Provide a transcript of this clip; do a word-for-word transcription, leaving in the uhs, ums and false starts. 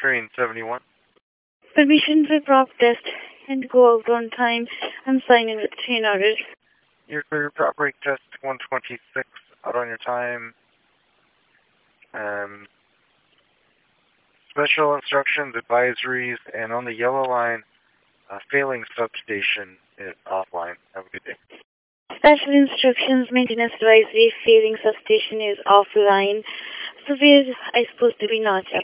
train seventy-one. Permission for prop test and go out on time and sign in with train orders. You're for your prop brake test one twenty-six, out on your time. Um, special instructions, advisories, and on the yellow line, uh, failing substation is offline. Have a good day. Special instructions, maintenance advisory, failing substation is offline. So where I supposed to be not?